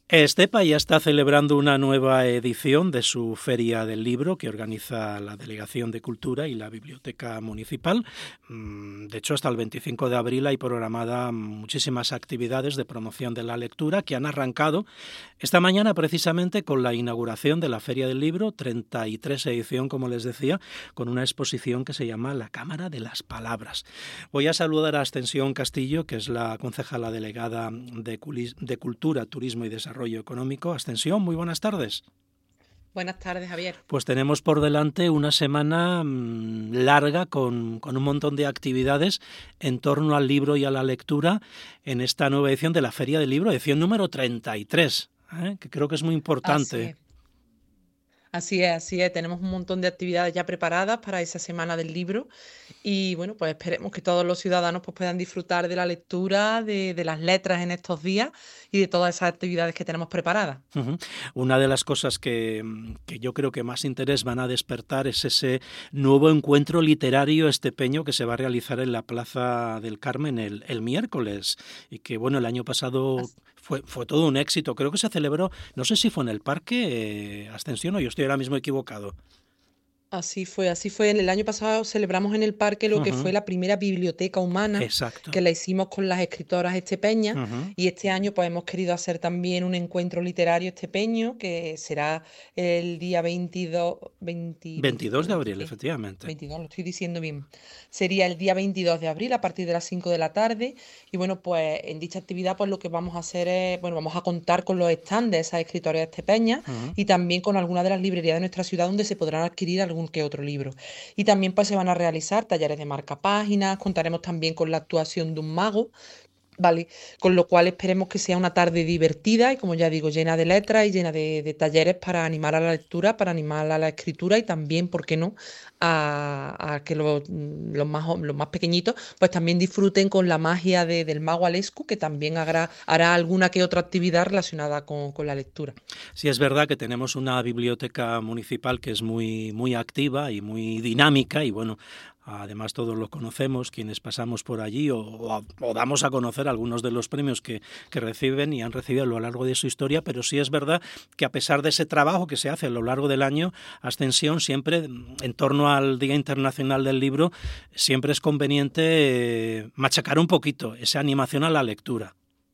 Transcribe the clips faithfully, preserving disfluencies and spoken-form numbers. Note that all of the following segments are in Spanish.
Estepa ya está celebrando una nueva edición de su Feria del Libro que organiza la Delegación de Cultura y la Biblioteca Municipal. De hecho, hasta el veinticinco de abril hay programada muchísimas actividades de promoción de la lectura que han arrancado esta mañana precisamente con la inauguración de la Feria del Libro, treinta y tres edición, como les decía, con una exposición que se llama La Cámara de las Palabras. Voy a saludar a Ascensión Castillo, que es la concejala delegada de, de Cultura, Turismo y Desarrollo Económico. Ascensión, muy buenas tardes. Buenas tardes, Javier. Pues tenemos por delante una semana mmm, larga con, con un montón de actividades en torno al libro y a la lectura en esta nueva edición de la Feria del Libro, edición número treinta y tres, ¿eh? Que creo que es muy importante. Así es. Así es, así es. Tenemos un montón de actividades ya preparadas para esa semana del libro y bueno, pues esperemos que todos los ciudadanos pues, puedan disfrutar de la lectura, de, de las letras en estos días y de todas esas actividades que tenemos preparadas. Uh-huh. Una de las cosas que, que yo creo que más interés van a despertar es ese nuevo encuentro literario estepeño que se va a realizar en la Plaza del Carmen el, el miércoles y que bueno, el año pasado Así. Fue, fue todo un éxito. Creo que se celebró, no sé si fue en el Parque eh, Ascensión o yo estoy ahora mismo equivocado. Así fue, así fue. El año pasado celebramos en el parque lo que Uh-huh. fue la primera biblioteca humana, Exacto. que la hicimos con las escritoras estepeñas, Uh-huh. y este año pues hemos querido hacer también un encuentro literario estepeño, que será el día veintidós, veinte, veintidós de abril, veinte, efectivamente. veintidós, lo estoy diciendo bien. Sería el día veintidós de abril a partir de las cinco de la tarde. Y bueno, pues en dicha actividad pues lo que vamos a hacer es, bueno, vamos a contar con los stands de esas escritoras estepeñas Uh-huh. y también con algunas de las librerías de nuestra ciudad donde se podrán adquirir algún que otro libro. Y también pues se van a realizar talleres de marcapáginas, contaremos también con la actuación de un mago, ¿vale? Con lo cual esperemos que sea una tarde divertida y, como ya digo, llena de letras y llena de, de talleres para animar a la lectura, para animar a la escritura y también, ¿por qué no?, a, a que los, los, más, los más pequeñitos pues también disfruten con la magia de, del mago Alescu, que también hará, hará alguna que otra actividad relacionada con, con la lectura. Sí, es verdad que tenemos una biblioteca municipal que es muy, muy activa y muy dinámica y bueno, además todos lo conocemos, quienes pasamos por allí o, o, o damos a conocer algunos de los premios que, que reciben y han recibido a lo largo de su historia, pero sí es verdad que a pesar de ese trabajo que se hace a lo largo del año, Ascensión siempre, en torno al Día Internacional del Libro, siempre es conveniente eh, machacar un poquito esa animación a la lectura.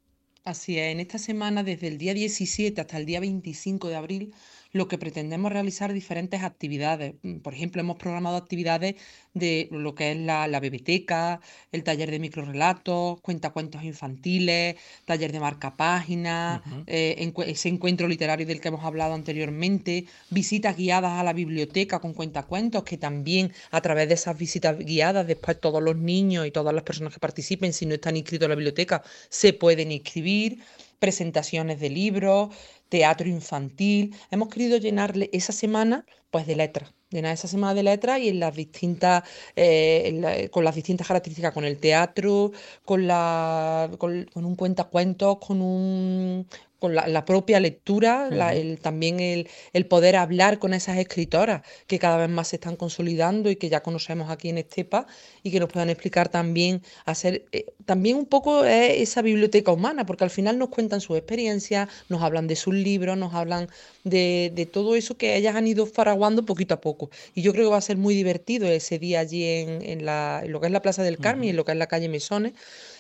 Así es, en esta semana, desde el día diecisiete hasta el día veinticinco de abril, lo que pretendemos realizar diferentes actividades. Por ejemplo, hemos programado actividades de lo que es la, la biblioteca, el taller de microrrelatos, cuentacuentos infantiles, taller de marcapáginas, Uh-huh. eh, encu ese encuentro literario del que hemos hablado anteriormente, visitas guiadas a la biblioteca con cuentacuentos, que también a través de esas visitas guiadas, después todos los niños y todas las personas que participen, si no están inscritos en la biblioteca, se pueden inscribir, presentaciones de libros, teatro infantil. Hemos querido llenarle esa semana pues de letras, llenar esa semana de letras y en las distintas, eh, en la, con las distintas características, con el teatro, con, la, con, con un cuentacuentos, con un... con la, la propia lectura, Uh-huh. la, el, también el, el poder hablar con esas escritoras que cada vez más se están consolidando y que ya conocemos aquí en Estepa y que nos puedan explicar también, hacer eh, también un poco eh, esa biblioteca humana, porque al final nos cuentan sus experiencias, nos hablan de sus libros, nos hablan de, de todo eso que ellas han ido faraguando poquito a poco. Y yo creo que va a ser muy divertido ese día allí en, en, la, en lo que es la Plaza del Carmen y Uh-huh. en lo que es la calle Mesones.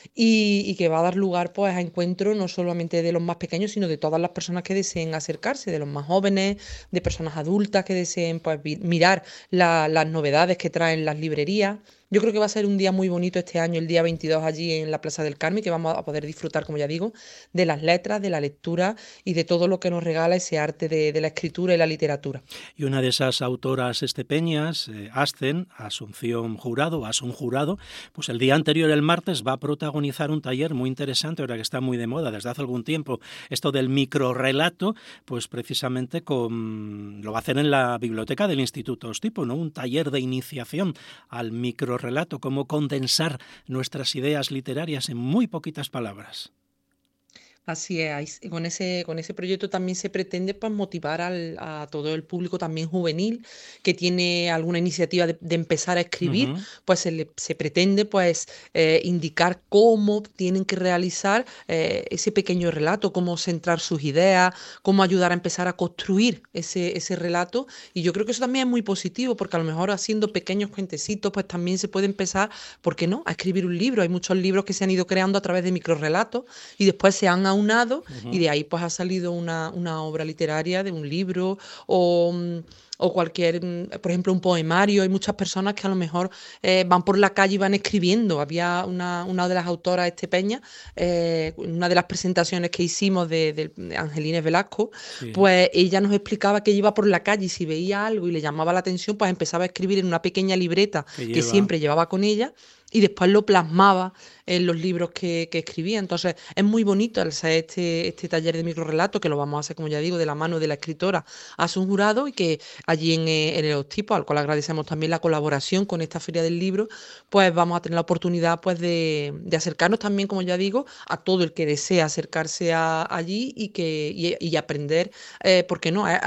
Y, y que va a dar lugar pues a encuentros no solamente de los más pequeños, sino de todas las personas que deseen acercarse, de los más jóvenes, de personas adultas que deseen pues mirar la, las novedades que traen las librerías. Yo creo que va a ser un día muy bonito este año, el día veintidós allí en la Plaza del Carmen, que vamos a poder disfrutar, como ya digo, de las letras, de la lectura y de todo lo que nos regala ese arte de, de la escritura y la literatura. Y una de esas autoras estepeñas, eh, Ascen, Asunción Jurado, Asun Jurado, pues el día anterior, el martes, va a protagonizar un taller muy interesante, ahora que está muy de moda desde hace algún tiempo, esto del microrrelato, pues precisamente con, lo va a hacer en la biblioteca del Instituto Ostipo, ¿no? Un taller de iniciación al microrrelato. Relato, cómo condensar nuestras ideas literarias en muy poquitas palabras. Así es, ahí con ese, con ese proyecto también se pretende pues, motivar al- a todo el público también juvenil que tiene alguna iniciativa de, de empezar a escribir, Ujú. pues se, le- se pretende pues eh, indicar cómo tienen que realizar eh, ese pequeño relato, cómo centrar sus ideas, cómo ayudar a empezar a construir ese, ese relato. Y yo creo que eso también es muy positivo, porque a lo mejor haciendo pequeños cuentecitos, pues también se puede empezar, ¿por qué no?, a escribir un libro. Hay muchos libros que se han ido creando a través de microrelatos y después se han aunado y Ujú. de ahí pues ha salido una, una obra literaria de un libro o, mm, o cualquier, mm, por ejemplo, un poemario. Hay muchas personas que a lo mejor eh, van por la calle y van escribiendo. Había una, una de las autoras, este Peña, eh, una de las presentaciones que hicimos de, de- de Angelines Velasco, Sí, pues ella nos explicaba que ella iba por la calle y si veía algo y le llamaba la atención, pues empezaba a escribir en una pequeña libreta que que lleva. siempre llevaba con ella y después lo plasmaba en los libros que, que escribía. Entonces, es muy bonito el hacer este, este taller de microrelato, que lo vamos a hacer, como ya digo, de la mano de la escritora Asun Jurado, y que allí en, eh, en el Hostipo, al cual agradecemos también la colaboración con esta Feria del Libro, pues vamos a tener la oportunidad pues de, de acercarnos también, como ya digo, a todo el que desea acercarse a, allí y, que, y, y aprender, eh, ¿por qué no?, a,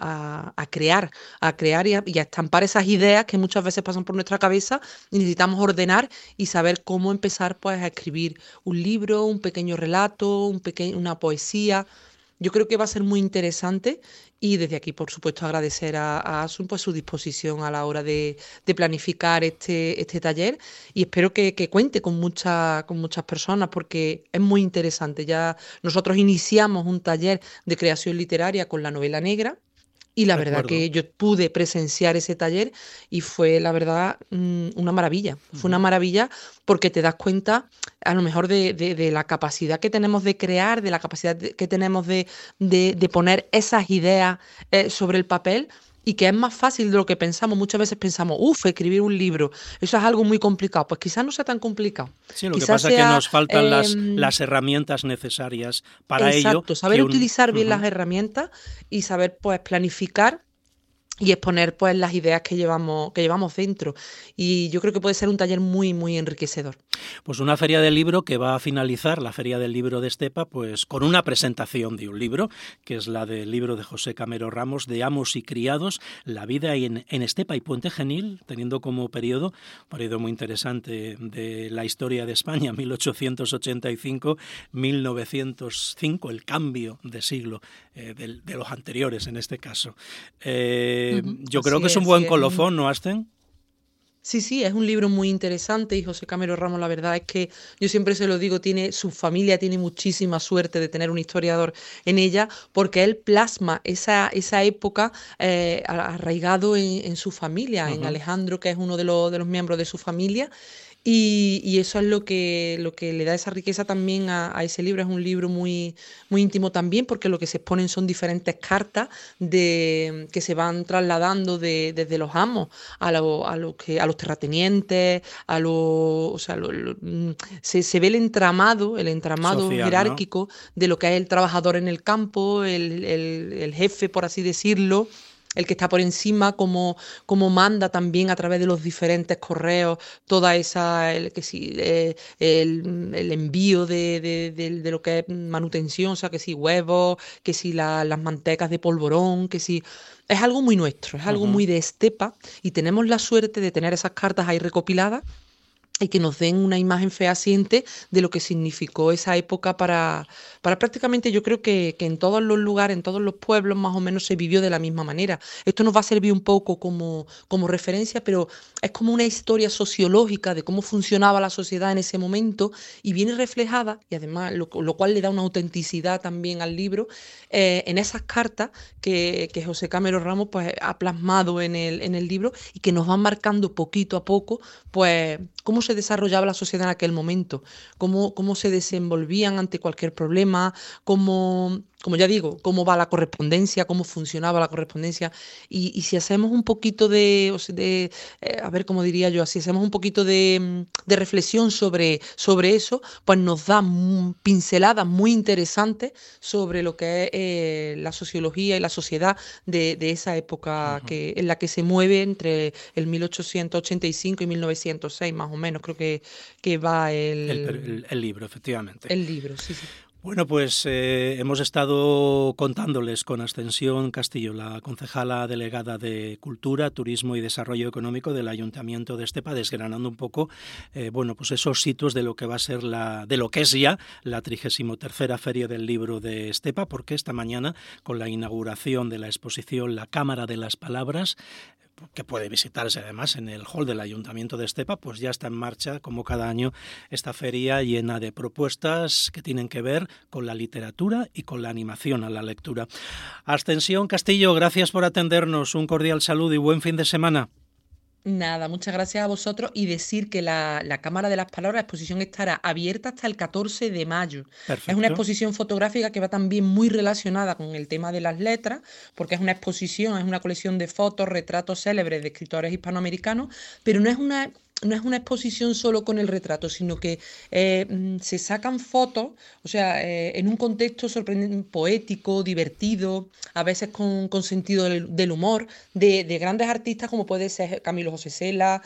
a- a crear, a crear y a, y a estampar esas ideas que muchas veces pasan por nuestra cabeza y necesitamos ordenar y saber cómo empezar pues a escribir un libro, un pequeño relato, un peque- una poesía. Yo creo que va a ser muy interesante y desde aquí, por supuesto, agradecer a, a Asun pues, su disposición a la hora de, de planificar este, este taller y espero que, que cuente con, mucha, con muchas personas porque es muy interesante. Ya nosotros iniciamos un taller de creación literaria con la novela negra y la verdad Recuerdo. que yo pude presenciar ese taller y fue, la verdad, mm, una maravilla. Fue una Ujú. maravilla porque te das cuenta a lo mejor de, de- de la capacidad que tenemos de crear, de la capacidad de- que tenemos de, de- de poner esas ideas eh, sobre el papel. Y que es más fácil de lo que pensamos. Muchas veces pensamos, uff, escribir un libro, eso es algo muy complicado. Pues quizás no sea tan complicado. Sí, lo que Quizás pasa es que sea, nos faltan las, em, las herramientas necesarias para ello. exacto, saber Que un, utilizar bien las ujú. herramientas y saber, pues, planificar y exponer pues las ideas que llevamos, que llevamos dentro. Y yo creo que puede ser un taller muy, muy enriquecedor. Pues una feria del libro que va a finalizar, la Feria del Libro de Estepa, pues con una presentación de un libro, que es la del libro de José Camero Ramos, de Amos y Criados, la vida en, en Estepa y Puente Genil, teniendo como periodo, un periodo muy interesante de la historia de España, mil ochocientos ochenta y cinco a mil novecientos cinco, el cambio de siglo eh, de, de los anteriores en este caso. Eh, Ujú. yo creo Así que es es, un así buen es. Un- colofón, ¿no, Asten? Sí, sí, es un libro muy interesante y José Camero Ramos, la verdad es que yo siempre se lo digo, tiene su familia tiene muchísima suerte de tener un historiador en ella, porque él plasma esa, esa época eh, a- arraigado en, en su familia, en Ujú. Alejandro, que es uno de los, de los miembros de su familia. Y, y eso es lo que, lo que le da esa riqueza también a, a ese libro. Es un libro muy, muy íntimo también, porque lo que se exponen son diferentes cartas de, que se van trasladando de- desde los amos a, lo- a, lo que, a los terratenientes, a los, o sea, lo- lo- mm, se, se ve el entramado, el entramado Social, ¿no? jerárquico de lo que es el trabajador en el campo, el, el- el jefe, por así decirlo. El que está por encima, como, como manda también a través de los diferentes correos, toda esa, el, que sí, eh, el, el envío de, de- de- de lo que es manutención, o sea, que si huevos, que si la- las mantecas de polvorón, que si... Es algo muy nuestro, es algo Ujú. muy de estepa y tenemos la suerte de tener esas cartas ahí recopiladas y que nos den una imagen fehaciente de lo que significó esa época para, para prácticamente, yo creo que, que en todos los lugares, en todos los pueblos más o menos se vivió de la misma manera. Esto nos va a servir un poco como, como referencia, pero es como una historia sociológica de cómo funcionaba la sociedad en ese momento y viene reflejada, y además lo, lo cual le da una autenticidad también al libro, eh, en esas cartas que, que José Camero Ramos pues, ha plasmado en el, en el libro y que nos van marcando poquito a poco pues cómo se desarrollaba la sociedad en aquel momento, cómo, cómo se desenvolvían ante cualquier problema, cómo, como ya digo, cómo va la correspondencia, cómo funcionaba la correspondencia. Y, y si hacemos un poquito de, o sea, de eh, a ver cómo diría yo, si hacemos un poquito de, mm, de reflexión sobre, sobre eso, pues nos da mm, pinceladas muy interesantes sobre lo que es eh, la sociología y la sociedad de, de esa época Ujú. que, en la que se mueve entre el mil ochocientos ochenta y cinco y mil novecientos seis, más o menos, creo que, que va El, per- el, el- el libro, efectivamente. el libro, sí, sí. Bueno, pues eh, hemos estado contándoles con Ascensión Castillo, la concejala delegada de Cultura, Turismo y Desarrollo Económico del Ayuntamiento de Estepa, desgranando un poco, eh, bueno, pues esos sitios de lo que va a ser la, de lo que es ya la trigésima tercera Feria del Libro de Estepa, porque esta mañana, con la inauguración de la exposición La Cámara de las Palabras, que puede visitarse además en el hall del Ayuntamiento de Estepa, pues ya está en marcha, como cada año, esta feria llena de propuestas que tienen que ver con la literatura y con la animación a la lectura. Ascensión Castillo, gracias por atendernos, un cordial saludo y buen fin de semana. Nada, muchas gracias a vosotros y decir que la, la Cámara de las Palabras, la exposición estará abierta hasta el catorce de mayo. Es una Perfecto. exposición fotográfica que va también muy relacionada con el tema de las letras, porque es una exposición, es una colección de fotos, retratos célebres de escritores hispanoamericanos, pero no es una... no es una exposición solo con el retrato, sino que eh, se sacan fotos, o sea, eh, en un contexto sorprendente, poético, divertido, a veces con, con sentido del, del humor, de, de grandes artistas como puede ser Camilo José Cela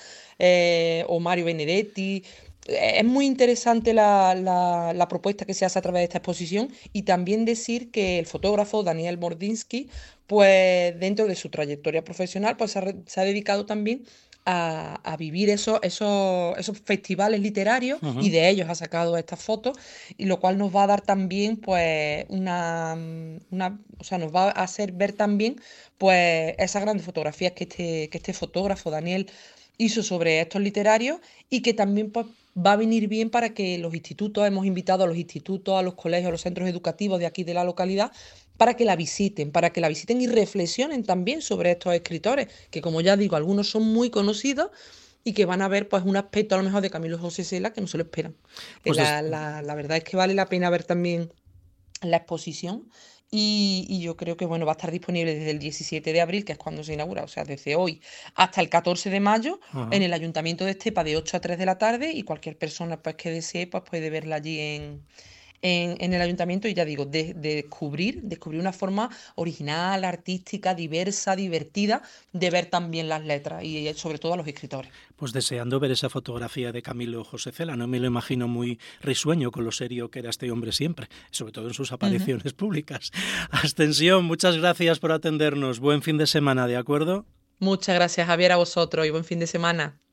eh, o Mario Benedetti. Es muy interesante la, la, la propuesta que se hace a través de esta exposición y también decir que el fotógrafo Daniel Mordinsky, pues dentro de su trayectoria profesional, pues se ha, se ha dedicado también a, a vivir esos, esos, esos festivales literarios y Uh-huh. de ellos ha sacado estas fotos, y lo cual nos va a dar también pues una, una, o sea, nos va a hacer ver también pues esas grandes fotografías que este, que este fotógrafo Daniel hizo sobre estos literarios y que también pues, va a venir bien para que los institutos, hemos invitado a los institutos, a los colegios, a los centros educativos de aquí de la localidad, para que la visiten, para que la visiten y reflexionen también sobre estos escritores, que como ya digo, algunos son muy conocidos y que van a ver pues un aspecto a lo mejor de Camilo José Cela que no se lo esperan. Pues des- La, la, la verdad es que vale la pena ver también la exposición y, y yo creo que bueno, va a estar disponible desde el diecisiete de abril, que es cuando se inaugura, o sea, desde hoy hasta el catorce de mayo en uh-huh. el Ayuntamiento de Estepa de ocho a tres de la tarde, y cualquier persona pues que desee pues puede verla allí en, en, en el ayuntamiento y ya digo, de, de descubrir, descubrir una forma original, artística, diversa, divertida de ver también las letras y eh, sobre todo a los escritores. Pues deseando ver esa fotografía de Camilo José Cela. No me lo imagino muy risueño con lo serio que era este hombre siempre, sobre todo en sus Ujú. apariciones públicas. Ascensión, muchas gracias por atendernos. Buen fin de semana, ¿de acuerdo? Muchas gracias, Javier, a vosotros y buen fin de semana.